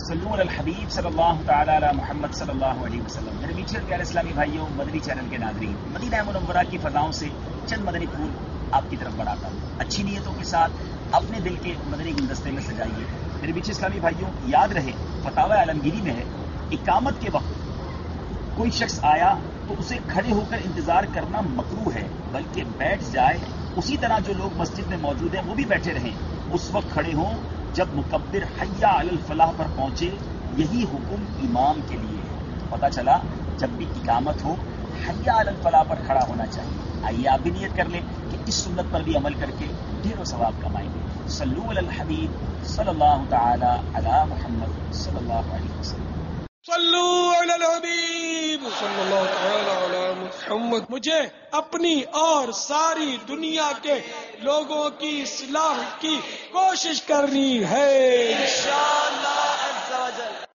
صلو علی الحبیب صلی اللہ تعالی علی محمد صلی اللہ علیہ وسلم. میرے میٹھے اور پیارے اسلامی بھائیوں، مدنی چینل کے ناظرین، مدینہ منورہ کی فضاؤں سے چند مدنی پھول آپ کی طرف بڑھاتا ہوں. اچھی نیتوں کے ساتھ اپنے دل کے مدنی گلدستے میں سجائیے. میرے میٹھے اسلامی بھائیوں، یاد رہے فتاوی عالمگیری میں ہے، اقامت کے وقت کوئی شخص آیا تو اسے کھڑے ہو کر انتظار کرنا مکروہ ہے، بلکہ بیٹھ جائے. اسی طرح جو لوگ مسجد میں موجود ہیں وہ بھی بیٹھے رہیں، اس وقت کھڑے ہوں جب مکبر حی علی الفلاح پر پہنچے. یہی حکم امام کے لیے ہے. پتہ چلا جب بھی اقامت ہو حی علی الفلاح پر کھڑا ہونا چاہیے. آئیے آپ بھی نیت کر لیں کہ اس سنت پر بھی عمل کر کے ڈھیروں ثواب کمائیں گے. صلو علی الحبیب صلی اللہ تعالی علی محمد صلی اللہ علیہ وسلم. صلو علی الحبیب صلی اللہ تعالی علی محمد. مجھے اپنی اور ساری دنیا کے لوگوں کی اصلاح کی کوشش کرنی ہے انشاءاللہ.